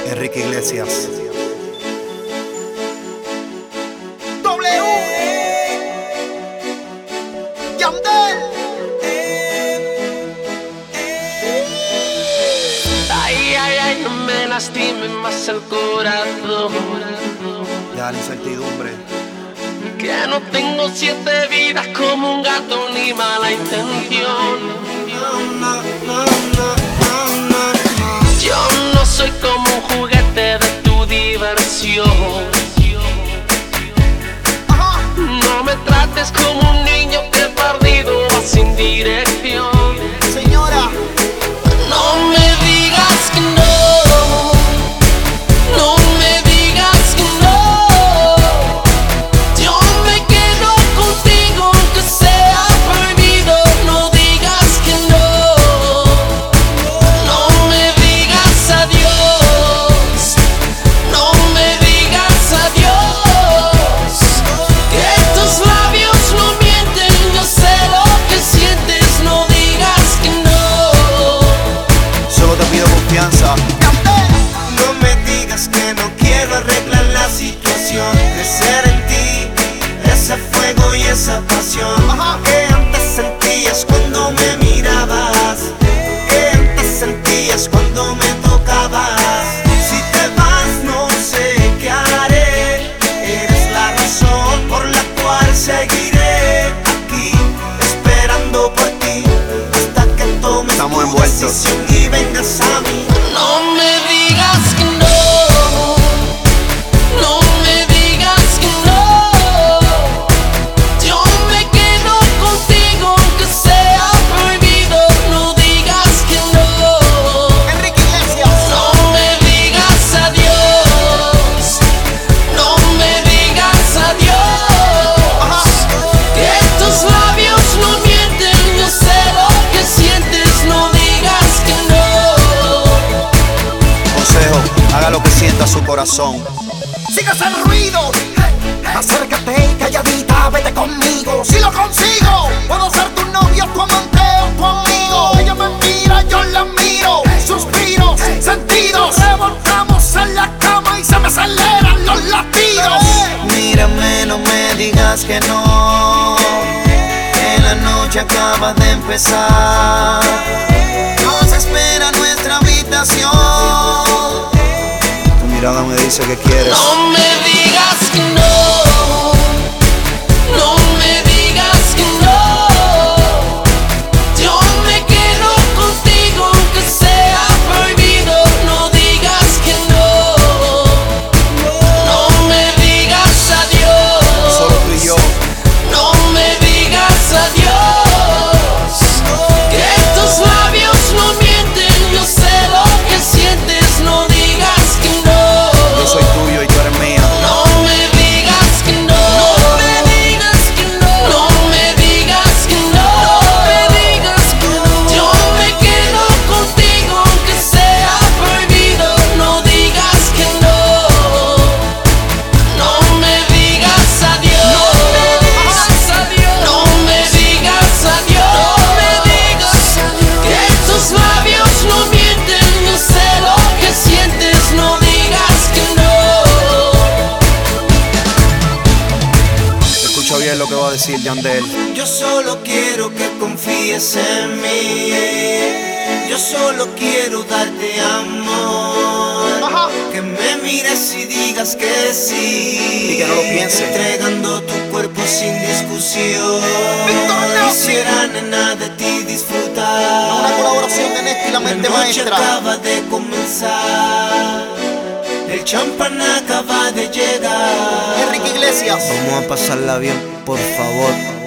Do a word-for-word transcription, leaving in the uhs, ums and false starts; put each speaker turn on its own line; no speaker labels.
Enrique Iglesias.
W. Yandel.
Ay, ay, ay, no me lastime más el corazón.
Ya la incertidumbre.
Que no tengo siete vidas como un gato ni mala intención. Yo no soy como un juguete de tu diversión. No me trates como un niño que perdido va sin dirección.
Señora,
No me digas que no. No me digas que no. Yo me quedo contigo aunque sea prohibido. No digas que no. No me digas adiós. No me digas adiós. Que tus labios no mienten. Yo sé lo que sientes. No digas que no.
Solo te pido confianza.
No me digas que no quiero arreglar la situación. Crecer en ti, ese fuego y esa pasión que antes sentías cuando me mirabas, que antes sentías cuando me tocabas. Si te vas no sé qué haré. Eres la razón por la cual seguiré aquí, esperando por ti hasta que tomes
Estamos
tu
envueltos.
decisión y vengas a mí.
No me digas que no. No me digas que no. Yo me quedo contigo aunque sea prohibido. No digas que no.
Enrique Iglesias.
No me digas adiós. No me digas adiós. Que tus labios no mienten. Yo sé lo que sientes. No digas que no.
Consejo, haga lo que sienta su corazón.
Sigas el ruido. Acércate y calladita, vete conmigo. Si lo consigo, puedo ser tu novio, tu amante o tu amigo. Ella me mira, yo la miro. Suspiros, sentidos. Revolcamos en la cama y se me aceleran los latidos.
Mírame, no me digas que no, que la noche acaba de empezar. Nos espera nuestra habitación.
Tu mirada me dice que quieres.
No me digas que no. No me digas que no. Yo me quedo contigo aunque sea prohibido. No digas que no. No me digas adiós.
Solo tú y yo.
No me digas adiós. Que tus labios no mienten. Yo sé lo que sientes. No digas que no.
Yo soy tuyo y tú eres mía.
No me digas que no. No me digas que no. No me digas que no. No me digas que no. Yo me quedo contigo aunque sea prohibido. No digas que no. No me digas adiós. No me digas adiós. No me digas adiós. No me digas adiós. Que tus labios no mienten. Yo sé lo que sientes. No digas que no.
Escucha bien lo que va a decir Yandel.
Yo solo quiero que confíes en mí. Yo solo quiero darte amor. Que me mires y digas que sí.
Y que no lo pienses.
Entregando tu cuerpo sin discusión.
Víctor Nelson.
Quisiera, nena, de ti disfrutar.
Una colaboración de Néstor y la mente
La noche
maestra.
acaba de comenzar. El champán acaba de llegar.
Enrique Iglesias.
Vamos a pasarla bien, por favor.